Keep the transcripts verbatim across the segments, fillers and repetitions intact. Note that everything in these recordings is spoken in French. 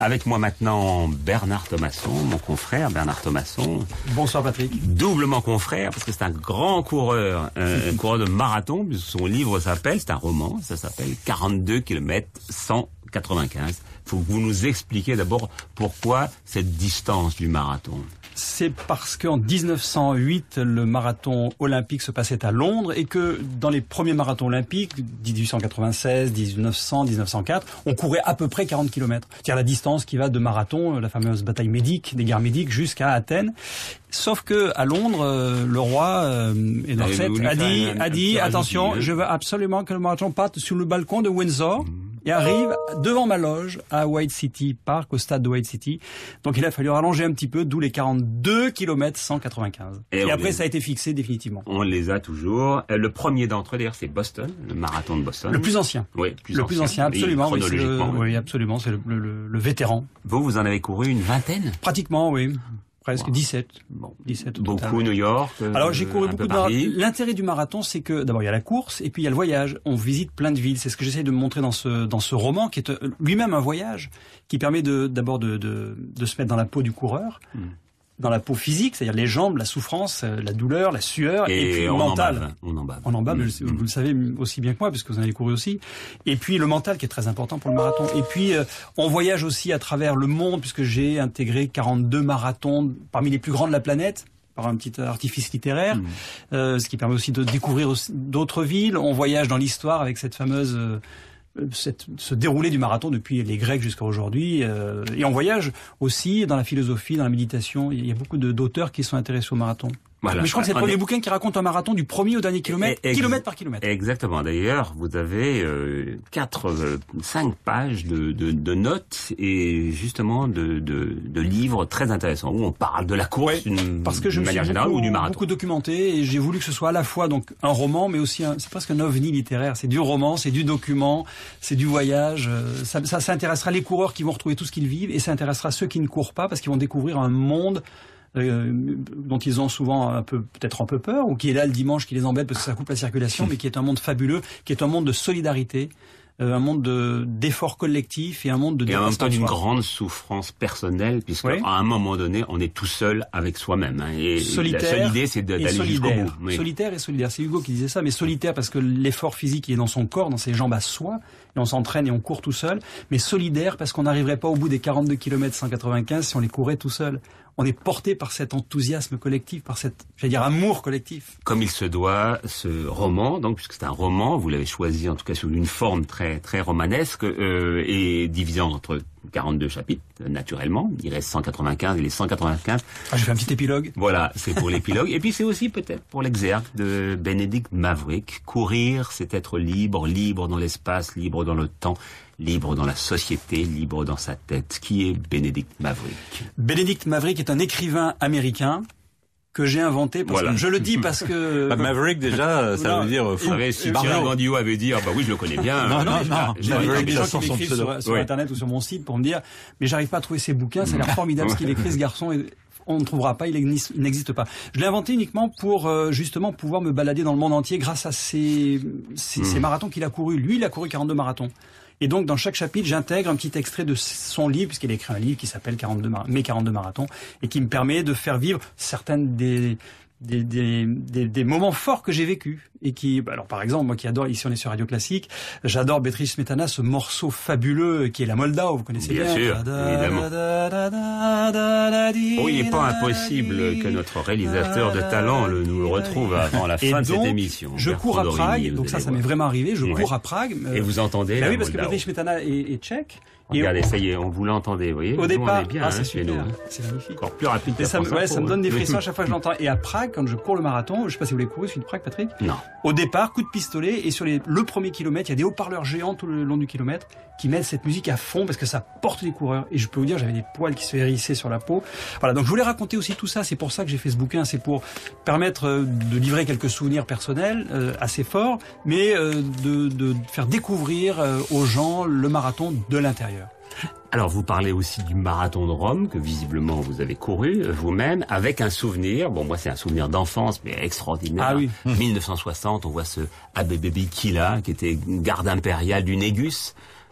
Avec moi maintenant Bernard Thomasson, mon confrère Bernard Thomasson. Bonsoir Patrick. Doublement confrère parce que c'est un grand coureur, un coureur de marathon. Son livre s'appelle, c'est un roman, ça s'appelle quarante-deux kilomètres cent quatre-vingt-quinze. Il faut que vous nous expliquiez d'abord pourquoi cette distance du marathon. C'est parce qu'en dix-neuf cent huit, le marathon olympique se passait à Londres et que dans les premiers marathons olympiques, dix-huit cent quatre-vingt-seize, dix-neuf cents, dix-neuf cent quatre, on courait à peu près quarante kilomètres. C'est-à-dire la distance qui va de marathon, la fameuse bataille médique, des guerres médiques, jusqu'à Athènes. Sauf que à Londres, le roi euh, Édouard sept a dit, a dit, attention, je veux absolument que le marathon parte sur le balcon de Windsor. Mmh. Et arrive devant ma loge à White City Park, au stade de White City. Donc il a fallu rallonger un petit peu, d'où les quarante-deux kilomètres cent quatre-vingt-quinze. Et, et après les... ça a été fixé définitivement. On les a toujours. Le premier d'entre eux, d'ailleurs, c'est Boston, le marathon de Boston. Le plus ancien. Oui, plus le ancien. plus ancien, absolument. Oui, c'est le... oui. oui, absolument, c'est le, le, le vétéran. Vous, vous en avez couru une vingtaine? Pratiquement, oui. Presque wow. dix-sept. Bon, dix-sept au beaucoup total. New York. Euh, Alors j'ai couru beaucoup de marathons. L'intérêt du marathon, c'est que d'abord il y a la course et puis il y a le voyage. On visite plein de villes. C'est ce que j'essaie de montrer dans ce dans ce roman, qui est lui-même un voyage, qui permet de d'abord de de, de se mettre dans la peau du coureur. Hmm. Dans la peau physique, c'est-à-dire les jambes, la souffrance, la douleur, la sueur, et, et puis le mental. En bave, on en bave. On en bave, mmh. vous, vous le savez aussi bien que moi, puisque vous en avez couru aussi. Et puis le mental qui est très important pour le marathon. Et puis euh, on voyage aussi à travers le monde, puisque j'ai intégré quarante-deux marathons parmi les plus grands de la planète, par un petit artifice littéraire, mmh. euh, ce qui permet aussi de découvrir aussi d'autres villes. On voyage dans l'histoire avec cette fameuse... Euh, Cette, ce déroulé du marathon depuis les Grecs jusqu'à aujourd'hui, euh, et on voyage aussi dans la philosophie, dans la méditation. Il y a beaucoup de, d'auteurs qui sont intéressés au marathon. Voilà. Mais je crois que c'est le premier est... bouquin qui raconte un marathon du premier au dernier kilomètre, Ex- kilomètre par kilomètre. Exactement. D'ailleurs, vous avez euh, quatre, euh, cinq pages de, de, de notes et justement de, de, de livres très intéressants où on parle de la course ouais, d'une parce que je manière me suis générale beaucoup, ou du marathon. Beaucoup documenté et j'ai voulu que ce soit à la fois donc un roman, mais aussi un, c'est presque un ovni littéraire. C'est du roman, c'est du document, c'est du voyage. Ça, ça, ça intéressera les coureurs qui vont retrouver tout ce qu'ils vivent et ça intéressera ceux qui ne courent pas parce qu'ils vont découvrir un monde Euh, dont ils ont souvent un peu, peut-être un peu peur, ou qui est là le dimanche, qui les embête parce que ça coupe la circulation, mais qui est un monde fabuleux, qui est un monde de solidarité, euh, un monde de, d'effort collectif et un monde de et en même temps d'une grande souffrance personnelle, puisque oui. à un moment donné, on est tout seul avec soi-même. Hein, et solitaire, la seule idée, c'est de, d'aller jusqu'au bout. Oui. Solitaire et solidaire. C'est Hugo qui disait ça, mais solitaire parce que l'effort physique il est dans son corps, dans ses jambes à soi, et on s'entraîne et on court tout seul, mais solidaire parce qu'on n'arriverait pas au bout des quarante-deux kilomètres cent quatre-vingt-quinze si on les courait tout seul. On est porté par cet enthousiasme collectif, par cet, j'allais dire, amour collectif. Comme il se doit, ce roman, donc, puisque c'est un roman, vous l'avez choisi en tout cas sous une forme très très romanesque, euh, et divisé entre quarante-deux chapitres, naturellement. Il reste cent quatre-vingt-quinze, il est cent quatre-vingt-quinze. Ah, j'ai fait un petit épilogue. Voilà, c'est pour l'épilogue. Et puis c'est aussi peut-être pour l'exergue de Benedict Maverick. Courir, c'est être libre, libre dans l'espace, libre dans le temps, libre dans la société, libre dans sa tête. Qui est Benedict Maverick? Benedict Maverick est un écrivain américain que j'ai inventé, parce voilà. que je le dis parce que... Bah, Maverick, déjà, ça non, veut dire... Vous savez, si Thierry Gandiot avait dit, ah bah oui, je le connais bien. Non, non, non. J'ai des gens qui m'écrivent sur, sur oui. Internet ou sur mon site pour me dire, mais j'arrive pas à trouver ses bouquins, ça a l'air formidable ce qu'il écrit, ce garçon, et on ne trouvera pas, il n'existe pas. Je l'ai inventé uniquement pour, euh, justement, pouvoir me balader dans le monde entier grâce à ces, ces, mmh. ces marathons qu'il a courus. Lui, il a couru quarante-deux marathons. Et donc, dans chaque chapitre, j'intègre un petit extrait de son livre, puisqu'il a écrit un livre qui s'appelle quarante-deux mar- Mes quarante-deux marathons, et qui me permet de faire vivre certaines des... Des, des, des, des moments forts que j'ai vécus et qui, alors par exemple, moi qui adore, ici on est sur Radio Classique, j'adore Beatrice Smetana, ce morceau fabuleux qui est la Moldau, vous connaissez bien. Bien sûr, évidemment. Oh, il n'est pas impossible que notre réalisateur de talent le, nous le retrouve avant la fin et de donc, cette émission. Je cours à Prague, donc ça, ça m'est vraiment arrivé, je ouais. cours à Prague. Euh, et vous entendez bah la oui, parce Moldau. que Beatrice Smetana est, est tchèque. Regardez, ça y est, on vous l'entendez, vous voyez. Au départ, on est bien, ah, hein, c'est super, nous. c'est magnifique. Encore plus rapide que ça, me, ouais, ça me donne des frissons à chaque fois que je l'entends. Et à Prague, quand je cours le marathon, je sais pas si vous l'avez couru, celui de Prague, Patrick. Non. Au départ, coup de pistolet, et sur les, le premier kilomètre, il y a des haut-parleurs géants tout le long du kilomètre qui mettent cette musique à fond parce que ça porte les coureurs. Et je peux vous dire, j'avais des poils qui se hérissaient sur la peau. Voilà, donc je voulais raconter aussi tout ça. C'est pour ça que j'ai fait ce bouquin. C'est pour permettre de livrer quelques souvenirs personnels euh, assez forts, mais euh, de, de faire découvrir euh, aux gens le marathon de l'intérieur. Alors, vous parlez aussi du marathon de Rome, que visiblement vous avez couru vous-même, avec un souvenir, bon, moi c'est un souvenir d'enfance, mais extraordinaire. Ah oui. mille neuf cent soixante, on voit ce Abebe Bikila, qui était garde impérial du Négus,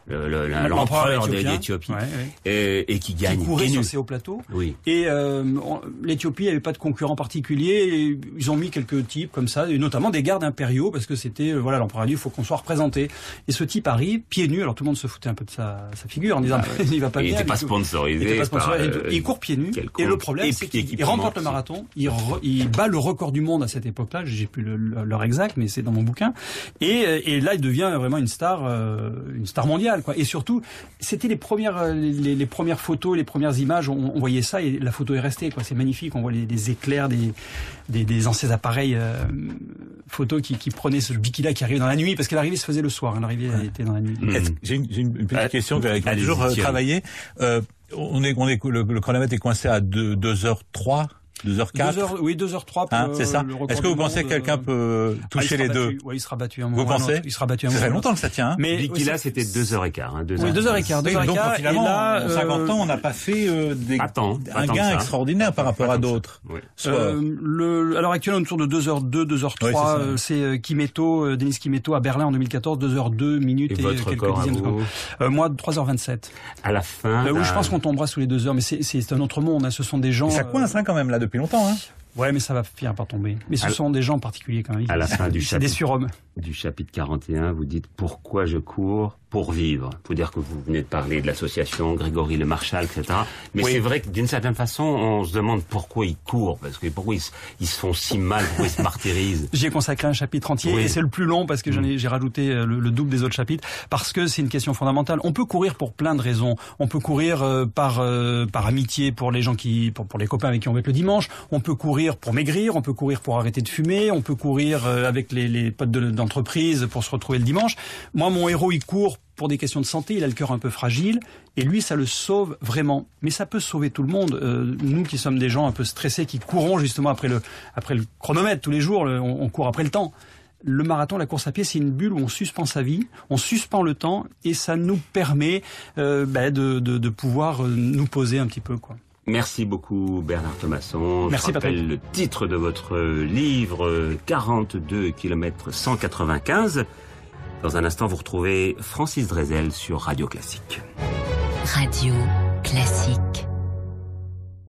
le, le, l'empereur d'Éthiopie, ouais, ouais. Et, et qui gagne. Qui courait sur ces hauts plateaux. Oui. Et euh, on, l'Éthiopie n'avait pas de concurrent particulier. Et ils ont mis quelques types comme ça, et notamment des gardes impériaux, parce que c'était, euh, voilà, l'empereur a dit, il faut qu'on soit représenté. Et ce type arrive, pieds nus, alors tout le monde se foutait un peu de sa, sa figure en disant, ah, ouais. il va pas il bien. N'était pas sponsorisé. Il était pas sponsorisé. Par, euh, il court pieds nus. Et le problème, c'est qu'il remporte le marathon, il, re, il bat le record du monde à cette époque-là, j'ai plus le, le, l'heure exacte, mais c'est dans mon bouquin. Et, et là, il devient vraiment une star, euh, une star mondiale, quoi. Et surtout, c'était les premières, les, les premières photos, les premières images, on, on voyait ça et la photo est restée, quoi. C'est magnifique, on voit les, les éclairs des, des, des anciens appareils euh, photos qui, qui prenaient ce bikila qui arrivait dans la nuit, parce que l'arrivée se faisait le soir, hein, l'arrivée ouais. était dans la nuit. Mmh. J'ai une, j'ai une petite euh, question que j'ai toujours euh, travaillé. Euh, on est, on est, le, le chronomètre est coincé à deux heures trois. deux heures quatre deux heures, oui, deux heures trois pour hein, c'est ça. Est-ce que vous pensez que quelqu'un peut toucher ah, les deux? Oui, il sera battu un moment. Vous pensez? Il sera battu un moment. Ça fait longtemps que ça tient. Hein. Mais Bikila, c'était deux heures et quart. Hein, deux heures. Oui, deux heures et quart. Deux heures et quart. Finalement, et là, en cinquante ans, on n'a pas fait euh, des, attends, un attends gain extraordinaire par rapport à d'autres. Oui. Soit... Euh, le, à l'heure actuelle, on est autour de deux heures deux, deux heures trois. Oui, c'est, c'est euh, Kimetto, euh, Denis Kimetto à Berlin en deux mille quatorze, deux heures deux minutes et, et quelques dixièmes de seconde. Euh, moi, trois heures vingt-sept. À la fin. Euh, oui, je pense qu'on tombera sous les deux heures, mais c'est, c'est, c'est un autre monde. Hein. Ce sont des gens. Et ça coince hein, quand même là depuis longtemps. Hein. Ouais, mais ça va finir par tomber. Mais ce à sont des gens particuliers quand même. À la fin du c'est chapitre, des surhommes. Du chapitre quarante et un, vous dites pourquoi je cours pour vivre. Faut dire que vous venez de parler de l'association Grégory Le Marchal, et cetera. Mais oui. c'est vrai que d'une certaine façon, on se demande pourquoi ils courent, parce que pourquoi ils, ils se font si mal, pourquoi ils se martyrisent. J'y ai consacré un chapitre entier oui. et c'est le plus long parce que j'en ai, j'ai rajouté le, le double des autres chapitres parce que c'est une question fondamentale. On peut courir pour plein de raisons. On peut courir euh, par euh, par amitié pour les gens qui, pour, pour les copains avec qui on va être le dimanche. On peut courir pour maigrir. On peut courir pour arrêter de fumer. On peut courir euh, avec les, les potes de, d'entreprise pour se retrouver le dimanche. Moi, mon héros, il court pour des questions de santé, il a le cœur un peu fragile, et lui, ça le sauve vraiment. Mais ça peut sauver tout le monde. Euh, nous qui sommes des gens un peu stressés, qui courons justement après le, après le chronomètre tous les jours, le, on, on court après le temps. Le marathon, la course à pied, c'est une bulle où on suspend sa vie, on suspend le temps, et ça nous permet euh, bah, de, de, de pouvoir nous poser un petit peu, quoi. Merci beaucoup Bernard Thomasson. Merci Je rappelle Patrick. le titre de votre livre, quarante-deux kilomètres cent quatre-vingt-quinze. Dans un instant, vous retrouvez Francis Drezel sur Radio Classique. Radio Classique.